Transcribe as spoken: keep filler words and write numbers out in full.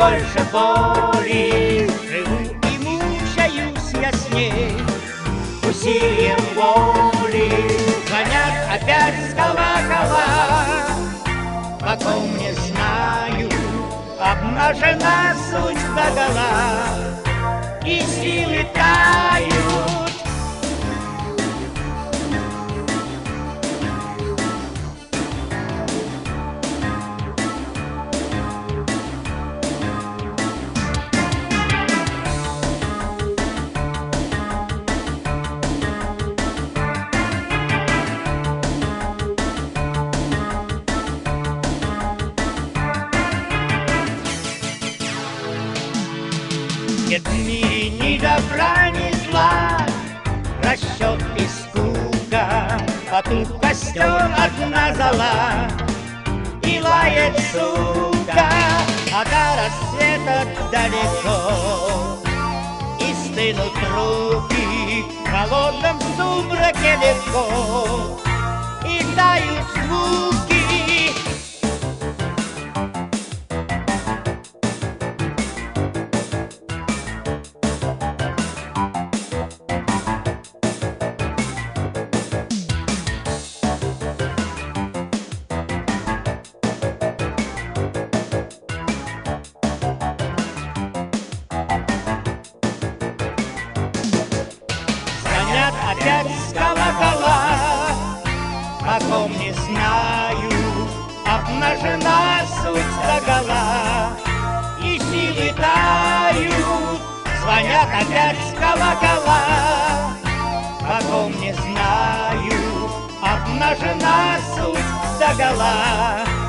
больше боли. Живу и мучаюсь я с ней усилием воли. Звонят опять с колокола, о ком не знаю, обнажена суть догола, и силы тают. Нет в мире ни добра, ни зла, расчет и скука, а тут костер одна зола, и лает сука, а до рассвета далеко, и стынут руки в холодном сумраке легко, и тают звуки. Опять с колокола, о ком не знаю, обнажена суть догола, и силы тают. Звонят опять с колокола, о ком не знаю, обнажена суть догола,